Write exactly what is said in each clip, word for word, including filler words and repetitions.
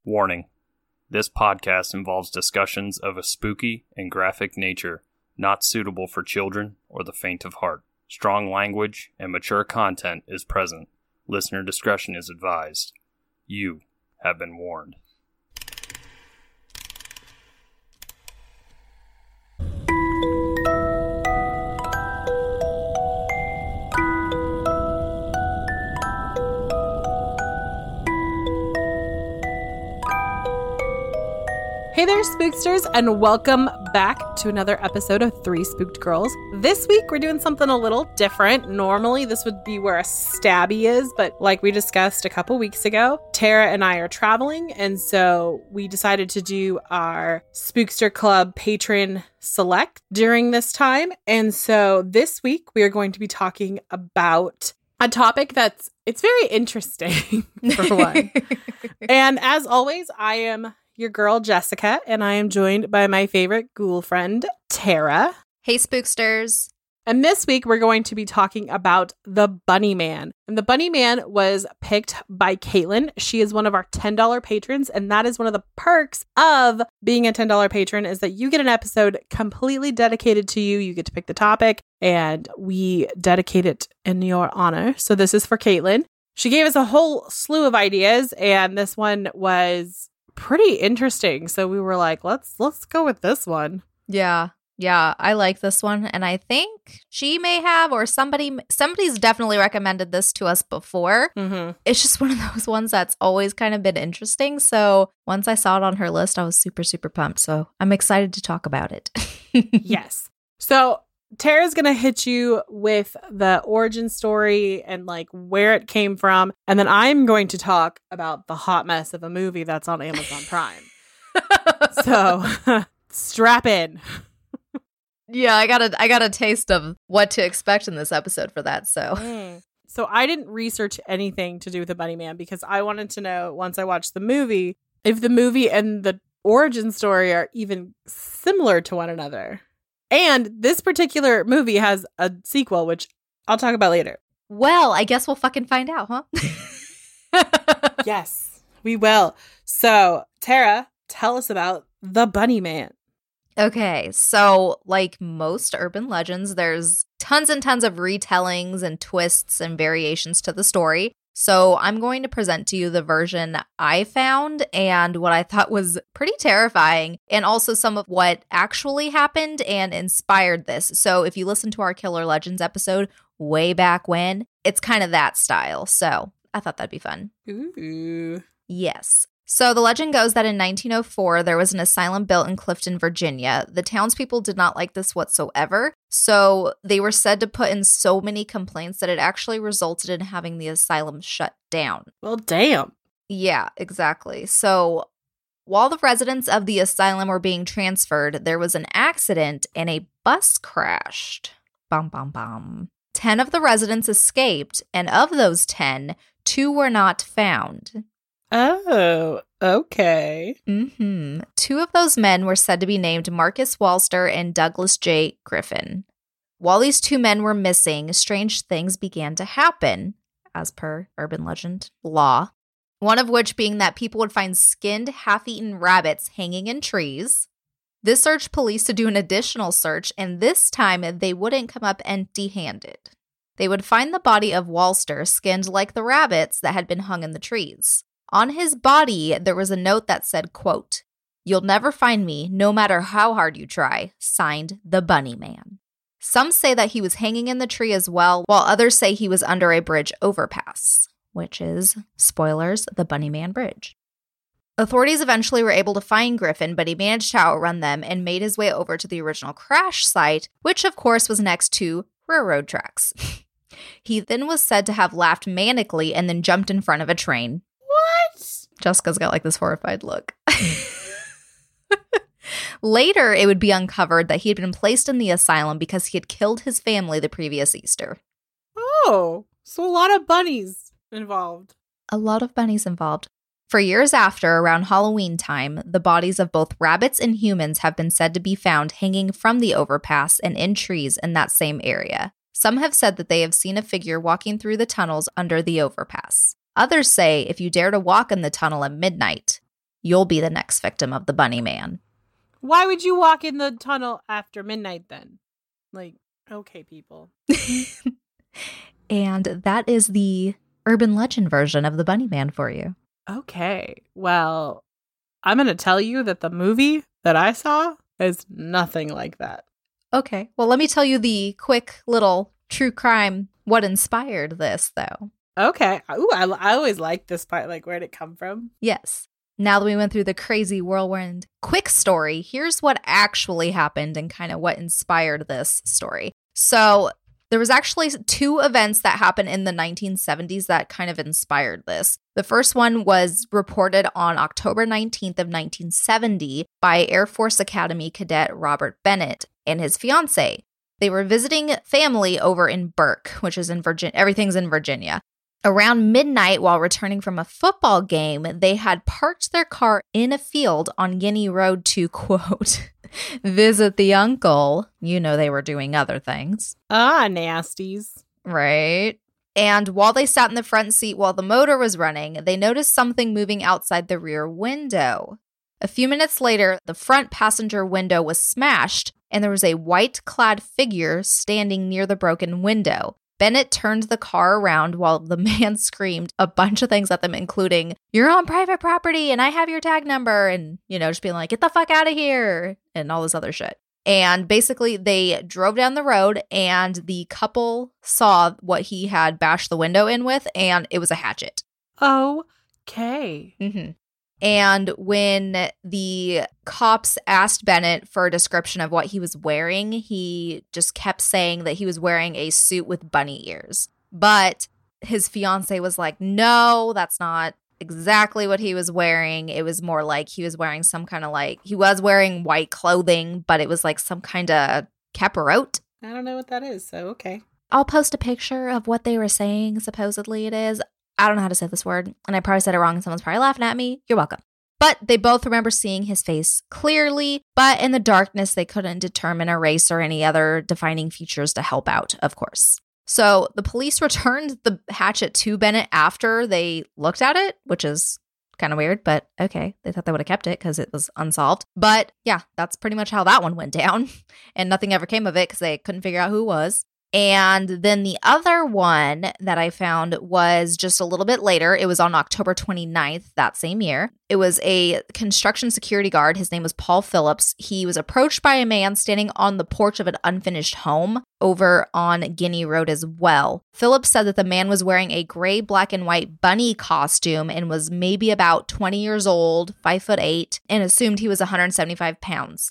Warning. This podcast involves discussions of a spooky and graphic nature not suitable for children or the faint of heart. Strong language and mature content is present. Listener discretion is advised. You have been warned. Hey there, spooksters, and welcome back to another episode of Three Spooked Girls. This week, we're doing something a little different. Normally, this would be where a stabby is, but like we discussed a couple weeks ago, Tara and I are traveling, and so we decided to do our Spookster Club patron select during this time. And so this week, we are going to be talking about a topic that's, it's very interesting, for one. And as always, I am your girl, Jessica, and I am joined by my favorite ghoul friend, Tara. Hey, Spooksters. And this week, we're going to be talking about the Bunny Man. And the Bunny Man was picked by Caitlin. She is one of our ten dollars patrons, and that is one of the perks of being a ten dollars patron is that you get an episode completely dedicated to you. You get to pick the topic, and we dedicate it in your honor. So this is for Caitlin. She gave us a whole slew of ideas, and this one was pretty interesting. So we were like, let's let's go with this one. Yeah. Yeah, I like this one, and I think she may have, or somebody somebody's definitely recommended this to us before. Mm-hmm. It's just one of those ones that's always kind of been interesting. So once I saw it on her list, I was super, super pumped. So I'm excited to talk about it. Yes. So Tara's going to hit you with the origin story and like where it came from. And then I'm going to talk about the hot mess of a movie that's on Amazon Prime. So strap in. Yeah, I got a I got a taste of what to expect in this episode for that. So mm. So I didn't research anything to do with the Bunny Man because I wanted to know once I watched the movie if the movie and the origin story are even similar to one another. And this particular movie has a sequel, which I'll talk about later. Well, I guess we'll fucking find out, huh? Yes, we will. So, Tara, tell us about the Bunny Man. Okay, so like most urban legends, there's tons and tons of retellings and twists and variations to the story. So I'm going to present to you the version I found and what I thought was pretty terrifying, and also some of what actually happened and inspired this. So if you listen to our Killer Legends episode way back when, it's kind of that style. So I thought that'd be fun. Ooh. Yes. So the legend goes that in nineteen oh four, there was an asylum built in Clifton, Virginia. The townspeople did not like this whatsoever, so they were said to put in so many complaints that it actually resulted in having the asylum shut down. Well, damn. Yeah, exactly. So while the residents of the asylum were being transferred, there was an accident and a bus crashed. Bum, bum, bum. Ten of the residents escaped, and of those ten, two were not found. Oh, okay. Mm-hmm. Two of those men were said to be named Marcus Walster and Douglas J. Griffin. While these two men were missing, strange things began to happen, as per urban legend law. One of which being that people would find skinned, half-eaten rabbits hanging in trees. This urged police to do an additional search, and this time they wouldn't come up empty-handed. They would find the body of Walster skinned like the rabbits that had been hung in the trees. On his body, there was a note that said, quote, "You'll never find me, no matter how hard you try," signed the Bunny Man. Some say that he was hanging in the tree as well, while others say he was under a bridge overpass, which is, spoilers, the Bunny Man Bridge. Authorities eventually were able to find Griffin, but he managed to outrun them and made his way over to the original crash site, which of course was next to railroad tracks. He then was said to have laughed manically and then jumped in front of a train. What? Jessica's got like this horrified look. Later, it would be uncovered that he had been placed in the asylum because he had killed his family the previous Easter. Oh, so a lot of bunnies involved. A lot of bunnies involved. For years after, around Halloween time, the bodies of both rabbits and humans have been said to be found hanging from the overpass and in trees in that same area. Some have said that they have seen a figure walking through the tunnels under the overpass. Others say if you dare to walk in the tunnel at midnight, you'll be the next victim of the Bunny Man. Why would you walk in the tunnel after midnight then? Like, okay, people. And that is the urban legend version of the Bunny Man for you. Okay. Well, I'm going to tell you that the movie that I saw is nothing like that. Okay. Well, let me tell you the quick little true crime, what inspired this, though. Okay. Ooh, I, I always like this part. Like, where'd it come from? Yes. Now that we went through the crazy whirlwind quick story, here's what actually happened and kind of what inspired this story. So there was actually two events that happened in the nineteen seventies that kind of inspired this. The first one was reported on October nineteenth of nineteen seventy by Air Force Academy cadet Robert Bennett and his fiancée. They were visiting family over in Burke, which is in Virginia. Everything's in Virginia. Around midnight, while returning from a football game, they had parked their car in a field on Guinea Road to, quote, visit the uncle. You know, they were doing other things. Ah, nasties. Right. And while they sat in the front seat while the motor was running, they noticed something moving outside the rear window. A few minutes later, the front passenger window was smashed, and there was a white-clad figure standing near the broken window. Bennett turned the car around while the man screamed a bunch of things at them, including, you're on private property and I have your tag number, and, you know, just being like, get the fuck out of here, and all this other shit. And basically, they drove down the road, and the couple saw what he had bashed the window in with, and it was a hatchet. Okay. Mm-hmm. And when the cops asked Bennett for a description of what he was wearing, he just kept saying that he was wearing a suit with bunny ears. But his fiance was like, no, that's not exactly what he was wearing. It was more like he was wearing some kind of like, he was wearing white clothing, but it was like some kind of capote. I don't know what that is, so okay. I'll post a picture of what they were saying, supposedly it is. I don't know how to say this word, and I probably said it wrong, and someone's probably laughing at me. You're welcome. But they both remember seeing his face clearly, but in the darkness, they couldn't determine a race or any other defining features to help out, of course. So the police returned the hatchet to Bennett after they looked at it, which is kind of weird, but okay. They thought they would have kept it because it was unsolved. But yeah, that's pretty much how that one went down. And nothing ever came of it because they couldn't figure out who it was. And then the other one that I found was just a little bit later. It was on October twenty-ninth that same year. It was a construction security guard. His name was Paul Phillips. He was approached by a man standing on the porch of an unfinished home over on Guinea Road as well. Phillips said that the man was wearing a gray, black, and white bunny costume and was maybe about twenty years old, five foot eight, and assumed he was one hundred seventy-five pounds.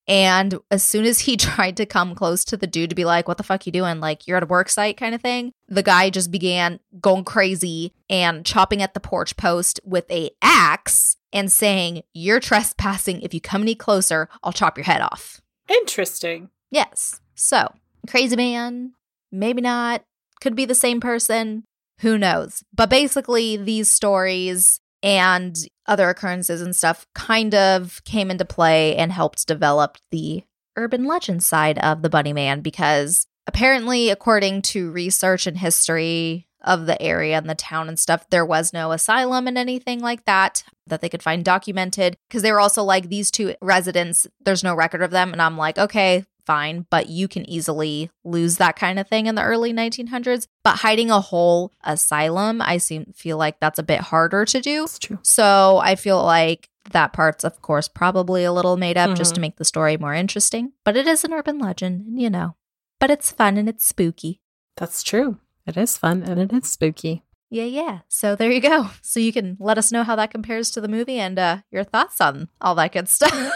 And as soon as he tried to come close to the dude to be like, what the fuck you doing? Like, you're at a work site kind of thing. The guy just began going crazy and chopping at the porch post with a axe and saying, you're trespassing. If you come any closer, I'll chop your head off. Interesting. Yes. So, crazy man, maybe not, could be the same person. Who knows? But basically, these stories and other occurrences and stuff kind of came into play and helped develop the urban legend side of the Bunny Man, because apparently, according to research and history of the area and the town and stuff, there was no asylum and anything like that that they could find documented, because they were also like, these two residents, there's no record of them. And I'm like, okay, fine, but you can easily lose that kind of thing in the early nineteen hundreds. But hiding a whole asylum, I seem feel like that's a bit harder to do. That's true. So I feel like that part's, of course, probably a little made up mm-hmm. just to make the story more interesting. But it is an urban legend, you know. But it's fun and it's spooky. That's true. It is fun and it is spooky. Yeah, yeah. So there you go. So you can let us know how that compares to the movie and uh, your thoughts on all that good stuff.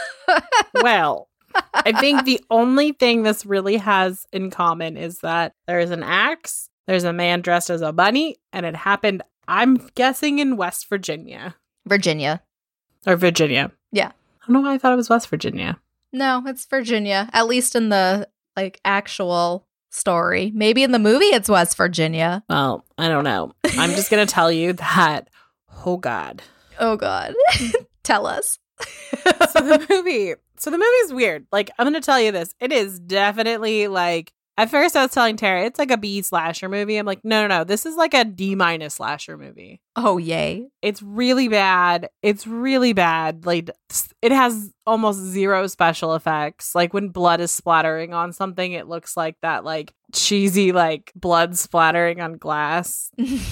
Well, I think the only thing this really has in common is that there is an axe, there's a man dressed as a bunny, and it happened, I'm guessing, in West Virginia. Virginia. Or Virginia. Yeah. I don't know why I thought it was West Virginia. No, it's Virginia. At least in the, like, actual story. Maybe in the movie it's West Virginia. Well, I don't know. I'm just going to tell you that, oh God. Oh God. Tell us. So the movie... So the movie's weird. Like, I'm going to tell you this. It is definitely, like, At first, I was telling Tara, it's like a B slasher movie. I'm like, no, no, no. This is like a D minus slasher movie. Oh, yay. It's really bad. It's really bad. Like, it has almost zero special effects. Like, when blood is splattering on something, it looks like that, like, cheesy, like, blood splattering on glass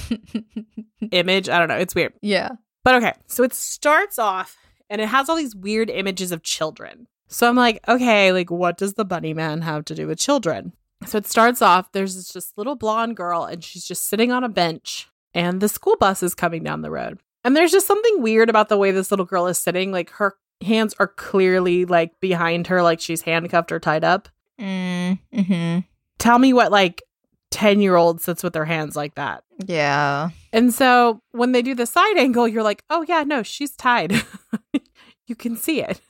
image. I don't know. It's weird. Yeah. But okay. So it starts off, and it has all these weird images of children. So I'm like, okay, like, what does the Bunny Man have to do with children? So it starts off, there's this just little blonde girl, and she's just sitting on a bench, and the school bus is coming down the road. And there's just something weird about the way this little girl is sitting. Like, her hands are clearly, like, behind her, like she's handcuffed or tied up. Mm, mm-hmm. Tell me what, like, ten-year-old sits with their hands like that. Yeah. And so when they do the side angle, you're like, oh, yeah, no, she's tied. You can see it.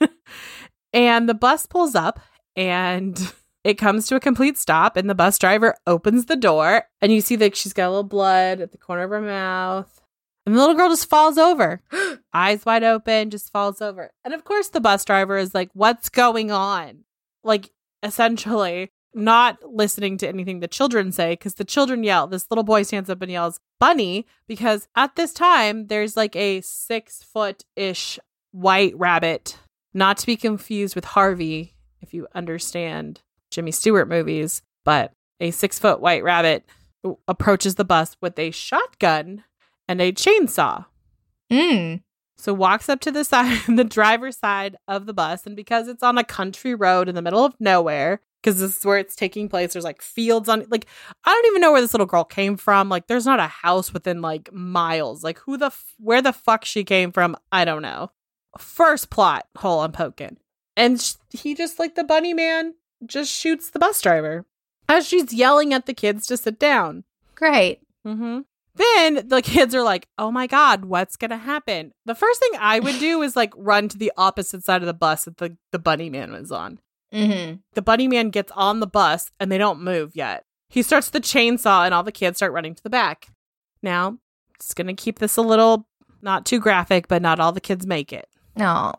And the bus pulls up, and it comes to a complete stop, and the bus driver opens the door, and you see that she's got a little blood at the corner of her mouth. And the little girl just falls over. Eyes wide open, just falls over. And of course, the bus driver is like, what's going on? Like, essentially not listening to anything the children say, because the children yell. This little boy stands up and yells, Bunny, because at this time, there's like a six-foot-ish white rabbit, not to be confused with Harvey, if you understand Jimmy Stewart movies, but a six-foot white rabbit approaches the bus with a shotgun and a chainsaw. Mm. So walks up to the side, the driver's side of the bus, and because it's on a country road in the middle of nowhere, because this is where it's taking place, there's like fields on, like, I don't even know where this little girl came from. Like, there's not a house within like miles. Like, who the, f- where the fuck she came from, I don't know. First plot hole I'm poking. And sh- he just, like, the Bunny Man just shoots the bus driver as she's yelling at the kids to sit down. Great. Mm-hmm. Then the kids are like, oh my God, what's going to happen? The first thing I would do is like run to the opposite side of the bus that the, the Bunny Man was on. Mm-hmm. The Bunny Man gets on the bus and they don't move yet. He starts the chainsaw and all the kids start running to the back. Now, it's going to keep this a little, not too graphic, but not all the kids make it. No.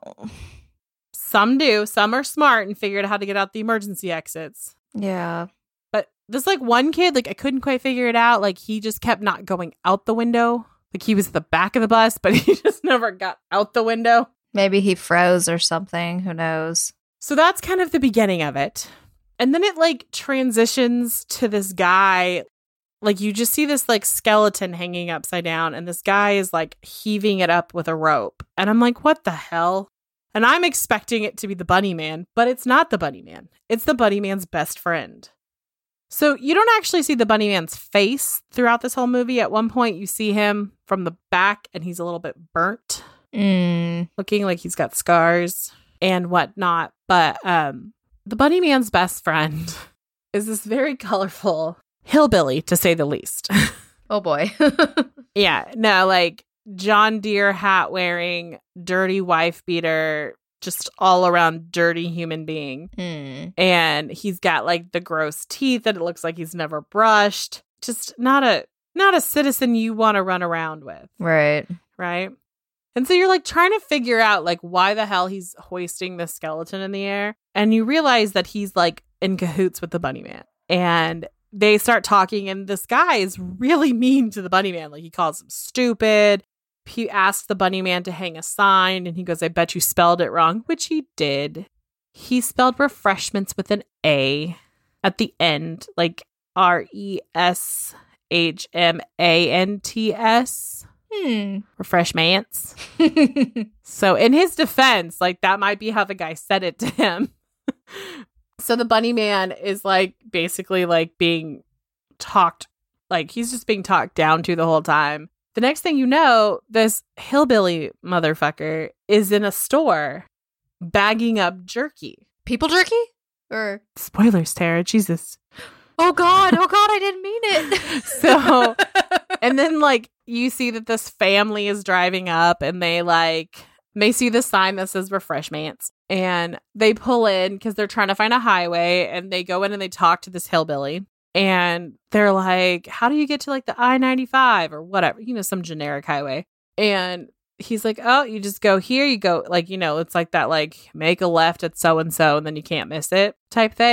Some do. Some are smart and figured out how to get out the emergency exits. Yeah. But this, like, one kid, like, I couldn't quite figure it out. Like, he just kept not going out the window. Like, he was at the back of the bus, but he just never got out the window. Maybe he froze or something. Who knows? So that's kind of the beginning of it. And then it, like, transitions to this guy. Like, you just see this, like, skeleton hanging upside down, and this guy is, like, heaving it up with a rope. And I'm like, what the hell? And I'm expecting it to be the Bunny Man, but it's not the Bunny Man. It's the Bunny Man's best friend. So you don't actually see the Bunny Man's face throughout this whole movie. At one point, you see him from the back, and he's a little bit burnt, mm. looking like he's got scars and whatnot. But um, the Bunny Man's best friend is this very colorful hillbilly, to say the least. Oh, boy. Yeah, no, like, John Deere hat wearing, dirty wife beater, just all around dirty human being. Mm. And he's got like the gross teeth that it looks like he's never brushed. Just not a not a citizen you want to run around with. Right. Right. And so you're like trying to figure out like why the hell he's hoisting the skeleton in the air. And you realize that he's like in cahoots with the Bunny Man. And they start talking, and this guy is really mean to the Bunny Man. Like, he calls him stupid. He asks the Bunny Man to hang a sign, and he goes, I bet you spelled it wrong, which he did. He spelled refreshments with an A at the end, like R E S H M A N T S. Hmm. Refreshments. So in his defense, like, that might be how the guy said it to him. So the Bunny Man is like basically like being talked, like he's just being talked down to the whole time. The next thing you know, this hillbilly motherfucker is in a store bagging up jerky. People jerky? Or spoilers, Tara. Jesus. Oh God. Oh God, I didn't mean it. So, and then like you see that this family is driving up, and they like they see the sign that says refreshments, and they pull in because they're trying to find a highway, and they go in and they talk to this hillbilly. And they're like, how do you get to like the I ninety-five or whatever, you know, some generic highway? And he's like, oh, you just go here. You go like, you know, it's like that, like make a left at so-and-so and then you can't miss it type thing.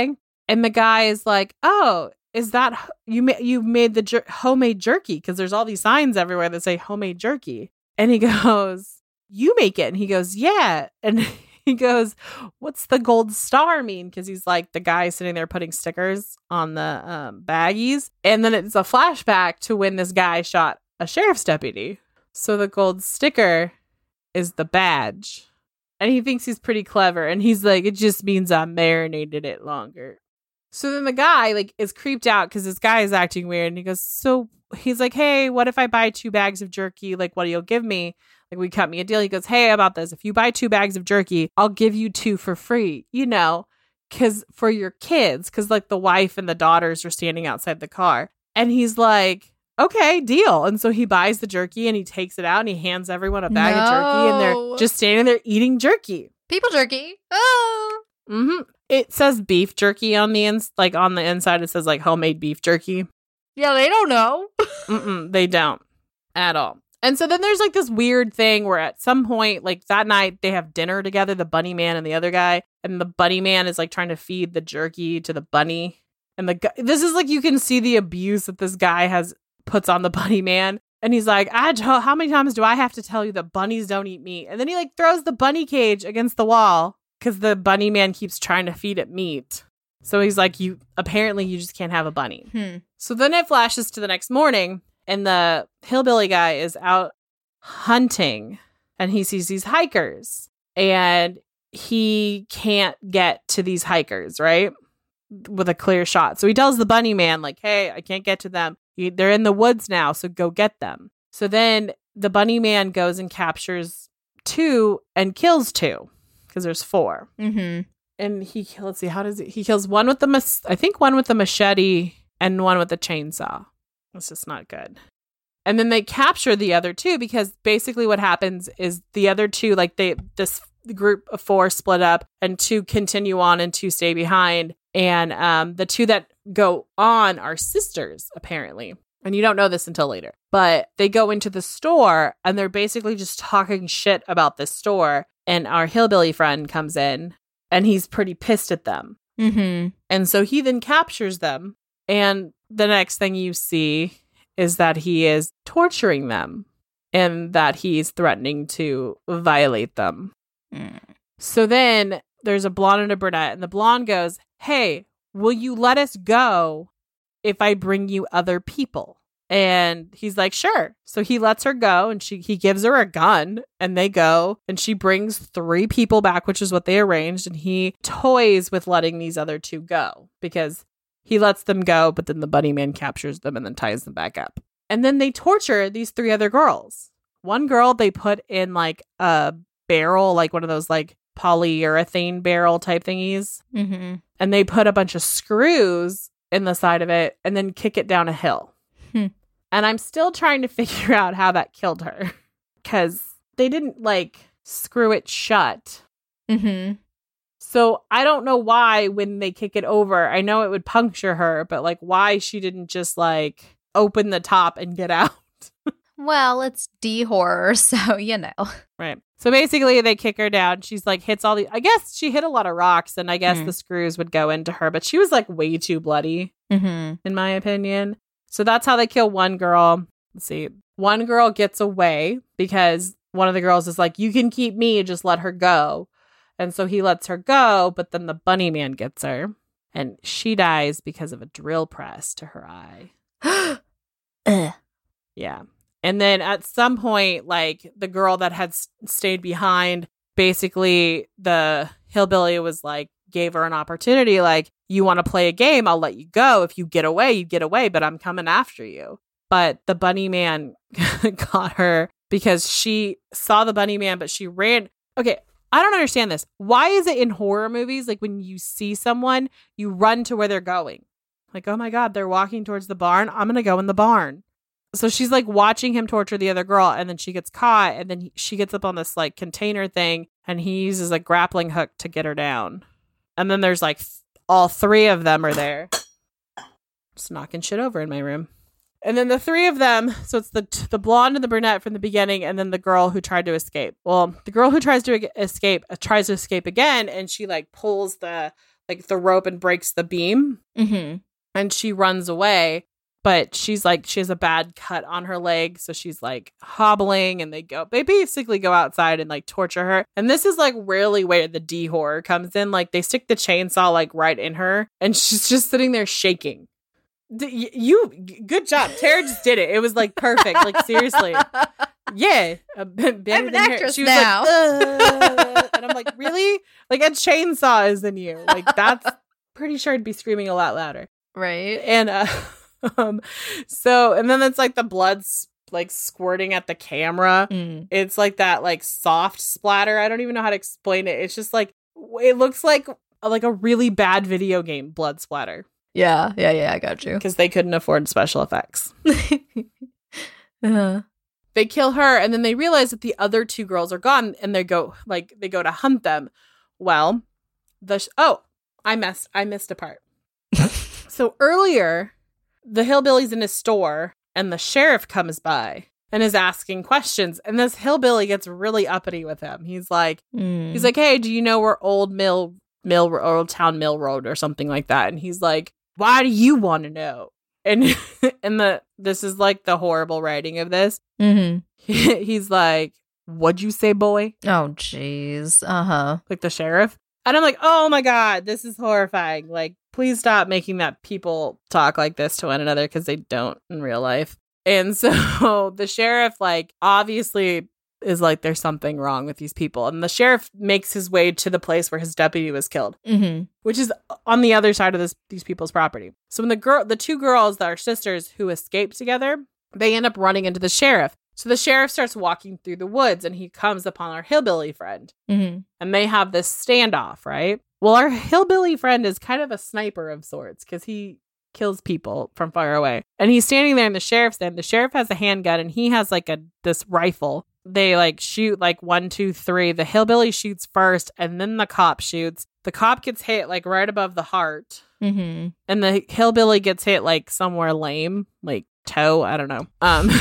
And the guy is like, oh, is that you ma- you made the jer- homemade jerky? Because there's all these signs everywhere that say homemade jerky. And he goes, you make it? And he goes, yeah. And he goes, what's the gold star mean? Because he's like the guy sitting there putting stickers on the um, baggies. And then it's a flashback to when this guy shot a sheriff's deputy. So the gold sticker is the badge. And he thinks he's pretty clever. And he's like, it just means I marinated it longer. So then the guy like is creeped out because this guy is acting weird. And he goes, so he's like, hey, what if I buy two bags of jerky? Like, what do you give me? Like, we cut me a deal. He goes, hey, how about this? If you buy two bags of jerky, I'll give you two for free, you know, because for your kids, because like the wife and the daughters are standing outside the car. And he's like, okay, deal. And so he buys the jerky and he takes it out and he hands everyone a bag no. of jerky. And they're just standing there eating jerky. People jerky. Oh. Mm-hmm. It says beef jerky on the ins- like on the inside. It says like homemade beef jerky. Yeah, they don't know. Mm-mm, they don't at all. And so then there's like this weird thing where at some point, like that night, they have dinner together, the bunny man and the other guy. And the bunny man is like trying to feed the jerky to the bunny. And the guy, this is like, you can see the abuse that this guy has puts on the bunny man. And he's like, I don't, how many times do I have to tell you that bunnies don't eat meat? And then he like throws the bunny cage against the wall because the bunny man keeps trying to feed it meat. So he's like, you apparently you just can't have a bunny. Hmm. So then it flashes to the next morning. And the hillbilly guy is out hunting and he sees these hikers and he can't get to these hikers, right? With a clear shot. So he tells the bunny man like, hey, I can't get to them. They're in the woods now, so go get them. So then the bunny man goes and captures two and kills two because there's four. Mm-hmm. And he, let's see, how does he, he kills one with the, mas- I think one with the machete and one with the chainsaw. It's just not good. And then they capture the other two because basically what happens is the other two, like they, this group of four split up and two continue on and two stay behind. And um, the two that go on are sisters, apparently. And you don't know this until later. But they go into the store and they're basically just talking shit about this store. And our hillbilly friend comes in and he's pretty pissed at them. Mm-hmm. And so he then captures them. And the next thing you see is that he is torturing them and that he's threatening to violate them. Mm. So then there's a blonde and a brunette, and the blonde goes, hey, will you let us go if I bring you other people? And he's like, sure. So he lets her go and she he gives her a gun and they go and she brings three people back, which is what they arranged. And he toys with letting these other two go because he lets them go, but then the bunny man captures them and then ties them back up. And then they torture these three other girls. One girl they put in like a barrel, like one of those like polyurethane barrel type thingies. Mm-hmm. And they put a bunch of screws in the side of it and then kick it down a hill. Hmm. And I'm still trying to figure out how that killed her because they didn't like screw it shut. Mm-hmm. So I don't know why when they kick it over, I know it would puncture her, but like why she didn't just like open the top and get out. Well, it's D-horror, so you know. Right. So basically they kick her down. She's like hits all the, I guess she hit a lot of rocks and I guess mm. the screws would go into her, but she was like way too bloody mm-hmm. in my opinion. So that's how they kill one girl. Let's see. One girl gets away because one of the girls is like, you can keep me, just let her go. And so he lets her go, but then the bunny man gets her and she dies because of a drill press to her eye. Ugh. Yeah. And then at some point, like the girl that had s- stayed behind, basically the hillbilly was like, gave her an opportunity. Like, you want to play a game? I'll let you go. If you get away, you get away, but I'm coming after you. But the bunny man got her because she saw the bunny man, but she ran. Okay. I don't understand this. Why is it in horror movies, like when you see someone, you run to where they're going? Like, oh my God, they're walking towards the barn. I'm going to go in the barn. So she's like watching him torture the other girl and then she gets caught and then he, she gets up on this like container thing and he uses a grappling hook to get her down. And then there's like th- all three of them are there. Just knocking shit over in my room. And then the three of them, so it's the the blonde and the brunette from the beginning, and then the girl who tried to escape. Well, the girl who tries to escape uh, tries to escape again, and she like pulls the like the rope and breaks the beam. Mm-hmm. And she runs away. But she's like, she has a bad cut on her leg. So she's like hobbling and they go, they basically go outside and like torture her. And this is like really where the D horror comes in. Like they stick the chainsaw like right in her and she's just sitting there shaking. D- you, good job. Tara just did it. It was like perfect. Like seriously. Yeah. A bit better I'm an than her. actress She was now. like, uh, and I'm like, really? Like a chainsaw is in you. Like that's pretty sure I'd be screaming a lot louder. Right. And, uh, Um, so, and then it's like the blood's like squirting at the camera. Mm. It's like that like soft splatter. I don't even know how to explain it. It's just like, it looks like like a really bad video game blood splatter. Yeah, yeah, yeah, I got you. Because they couldn't afford special effects. uh-huh. They kill her and then they realize that the other two girls are gone and they go like, they go to hunt them. Well, the, sh- oh, I messed, I missed a part. So earlier, the hillbilly's in his store and the sheriff comes by and is asking questions. And this hillbilly gets really uppity with him. He's like, Mm. he's like, hey, do you know where Old Mill, Mill, Old Town Mill Road or something like that? And he's like, why do you want to know? And, and the, this is like the horrible writing of this. Mm-hmm. He's like, what'd you say, boy? Oh, jeez. Uh-huh. Like the sheriff. And I'm like, oh my God, this is horrifying. Like, please stop making that people talk like this to one another because they don't in real life. And so the sheriff, like, obviously is like, there's something wrong with these people. And the sheriff makes his way to the place where his deputy was killed, Mm-hmm. which is on the other side of this these people's property. So when the girl, the two girls that are sisters who escaped together, they end up running into the sheriff. So the sheriff starts walking through the woods and he comes upon our hillbilly friend. Mm-hmm. And they have this standoff, right? Well, our hillbilly friend is kind of a sniper of sorts because he kills people from far away. And he's standing there in the sheriff's stand. The sheriff has a handgun and he has like a this rifle. They like shoot like one, two, three. The hillbilly shoots first and then the cop shoots. The cop gets hit like right above the heart. Mm-hmm. And the hillbilly gets hit like somewhere lame, like toe. I don't know. Um,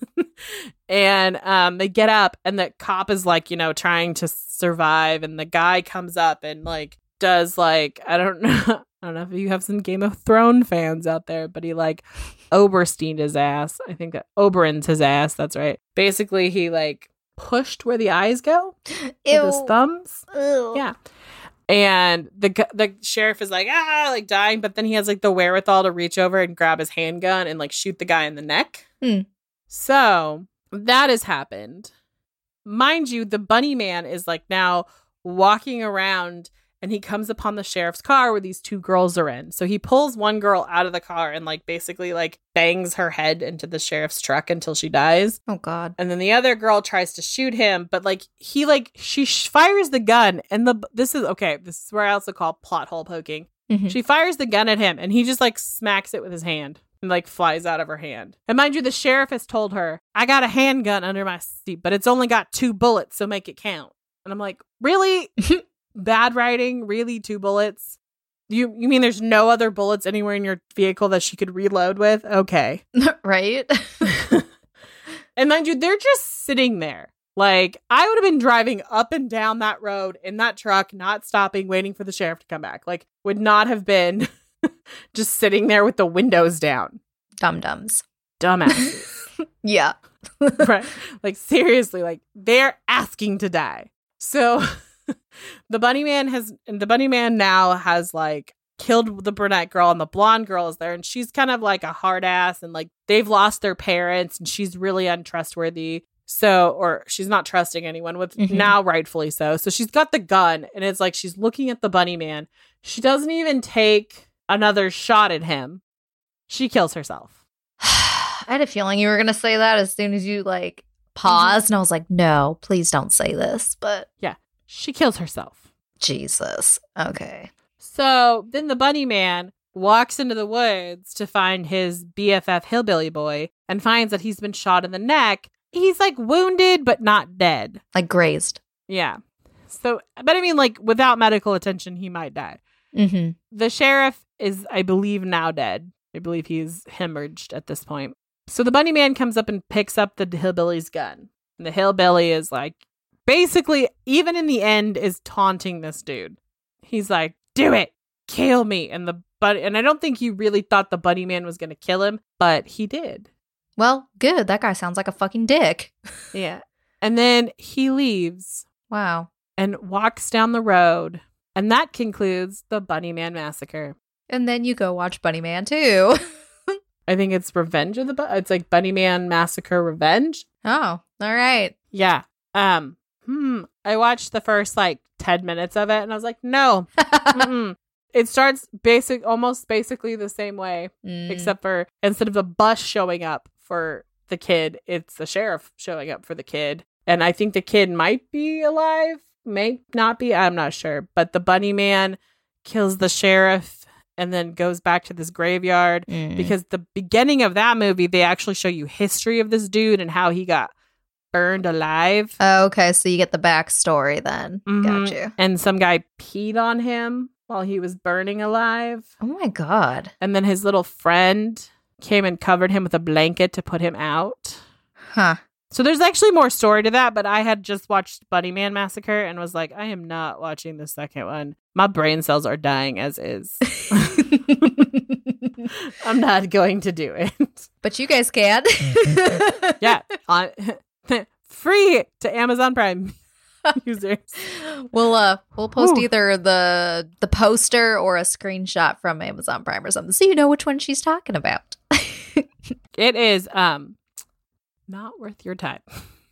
and um, they get up and the cop is like, you know, trying to survive. And the guy comes up and like does like, I don't know. I don't know if you have some Game of Thrones fans out there, but he like Obersteined his ass. I think that Oberon's his ass. That's right. Basically, he like pushed where the eyes go with his thumbs. Ew. Yeah. And the the sheriff is like, ah, like dying. But then he has like the wherewithal to reach over and grab his handgun and like shoot the guy in the neck. Hmm. So that has happened. Mind you, the bunny man is like now walking around and he comes upon the sheriff's car where these two girls are in. So he pulls one girl out of the car and like basically like bangs her head into the sheriff's truck until she dies. Oh, God. And then the other girl tries to shoot him, but like he like she sh- fires the gun and the this is okay. This is where I also call plot hole poking. Mm-hmm. She fires the gun at him and he just like smacks it with his hand and like flies out of her hand. And mind you, the sheriff has told her, I got a handgun under my seat, but it's only got two bullets, so make it count. And I'm like, really? Bad writing? Really? Two bullets? You you mean there's no other bullets anywhere in your vehicle that she could reload with? Okay. Right? And mind you, they're just sitting there. Like, I would have been driving up and down that road in that truck, not stopping, waiting for the sheriff to come back. Like, would not have been just sitting there with the windows down. Dum-dums. Dumbasses. Yeah. Right? Like, seriously, like, they're asking to die. So the bunny man has, and the bunny man now has, like, killed the brunette girl and the blonde girl is there. And she's kind of like a hard ass and, like, they've lost their parents and she's really untrustworthy. So, or she's not trusting anyone with Mm-hmm. now, rightfully so. So she's got the gun and it's like she's looking at the bunny man. She doesn't even take another shot at him. She kills herself. I had a feeling you were going to say that as soon as you, like, paused. And I was like, no, please don't say this. But Yeah, she kills herself. Jesus. Okay. So then the bunny man walks into the woods to find his B F F hillbilly boy and finds that he's been shot in the neck. He's like wounded, but not dead. Like grazed. Yeah. So, but I mean, like without medical attention, he might die. Mm-hmm. The sheriff is, I believe, now dead. I believe he's hemorrhaged at this point. So the bunny man comes up and picks up the hillbilly's gun. And the hillbilly is like, basically, even in the end, is taunting this dude. He's like, do it. kill me. And the bunny, and I don't think he really thought the bunny man was going to kill him, but he did. Well, good. That guy sounds like a fucking dick. Yeah. And then he leaves. Wow. And walks down the road. And that concludes the Bunny Man Massacre. And then you go watch Bunny Man too. I think it's Revenge of the Bu- It's like Bunny Man Massacre Revenge. Oh, all right. Yeah. Um. Hmm. I watched the first like ten minutes of it, and I was like, no. Mm-mm. It starts basic, almost basically the same way, Mm. except for instead of the bus showing up for the kid, it's the sheriff showing up for the kid. And I think the kid might be alive, may not be. I'm not sure. But the Bunny Man kills the sheriff and then goes back to this graveyard Mm. because the beginning of that movie, they actually show you history of this dude and how he got burned alive. Oh, okay, so you get the backstory then. Mhm. Got you. And some guy peed on him while he was burning alive. Oh my God. And then his little friend came and covered him with a blanket to put him out. Huh. So there's actually more story to that, but I had just watched Bunny Man Massacre and was like, I am not watching the second one. My brain cells are dying as is. I'm not going to do it. But you guys can. Yeah. On, free to Amazon Prime users. We'll uh we'll post Ooh. either the the poster or a screenshot from Amazon Prime or something so you know which one she's talking about. It is um not worth your time.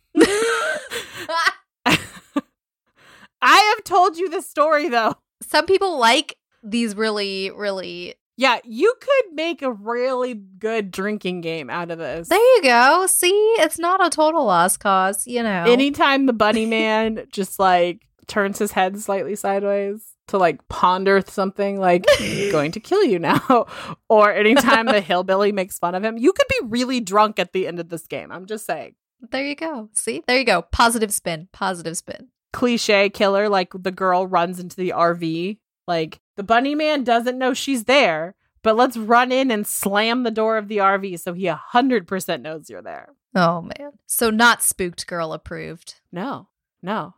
I have told you this story though. Some people like these really, really. Yeah, you could make a really good drinking game out of this. There you go. See, it's not a total lost cause, you know. Anytime the Bunny Man just like turns his head slightly sideways to like ponder something like going to kill you now, or anytime the hillbilly makes fun of him, you could be really drunk at the end of this game. I'm just saying. There you go. See, there you go. Positive spin. Positive spin. Cliche killer, like the girl runs into the R V. Like the Bunny Man doesn't know she's there, but let's run in and slam the door of the R V so he one hundred percent knows you're there. Oh, man. So not Spooked Girl approved. No, no.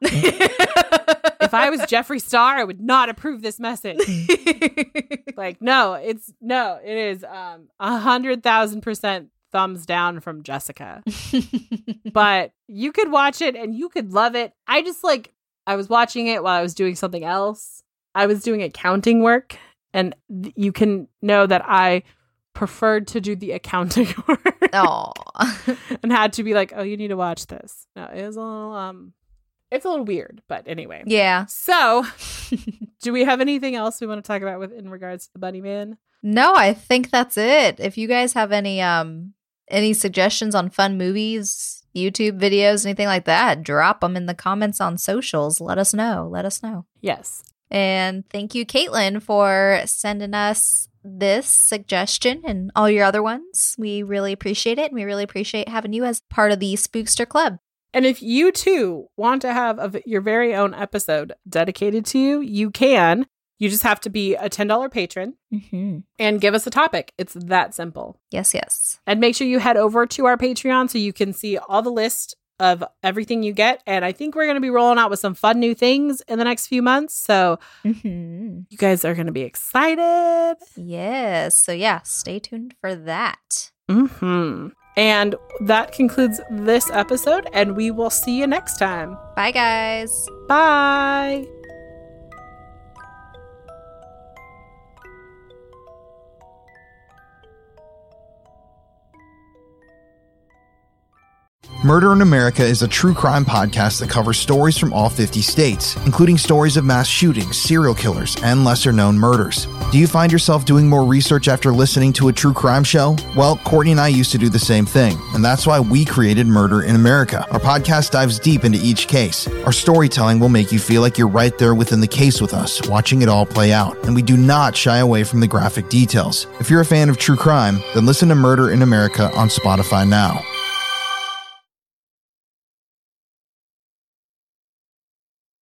If I was Jeffree Star, I would not approve this message. Like, no, it's no, it is um a hundred thousand percent thumbs down from Jessica. But you could watch it and you could love it. I just like I was watching it while I was doing something else. I was doing accounting work, and th- you can know that I preferred to do the accounting work. Oh. And had to be like, oh, you need to watch this. No, it was a little um it's a little weird, but anyway. Yeah. So, do we have anything else we want to talk about with in regards to the Bunny Man? No, I think that's it. If you guys have any um any suggestions on fun movies, YouTube videos, anything like that, drop them in the comments on socials. Let us know. Let us know. Yes. And thank you, Caitlin, for sending us this suggestion and all your other ones. We really appreciate it. And we really appreciate having you as part of the Spookster Club. And if you too want to have a, your very own episode dedicated to you, you can. You just have to be a ten dollars patron Mm-hmm. and give us a topic. It's that simple. Yes, yes. And make sure you head over to our Patreon so you can see all the list of everything you get. And I think we're going to be rolling out with some fun new things in the next few months. So Mm-hmm. you guys are going to be excited. Yes. So yeah, stay tuned for that. Mm-hmm. And that concludes this episode, and we will see you next time. Bye, guys. Bye. Murder in America is a true crime podcast that covers stories from all fifty states, including stories of mass shootings, serial killers, and lesser-known murders. Do you find yourself doing more research after listening to a true crime show? Well, Courtney and I used to do the same thing, and that's why we created Murder in America. Our podcast dives deep into each case. Our storytelling will make you feel like you're right there within the case with us, watching it all play out, and we do not shy away from the graphic details. If you're a fan of true crime, then listen to Murder in America on Spotify now.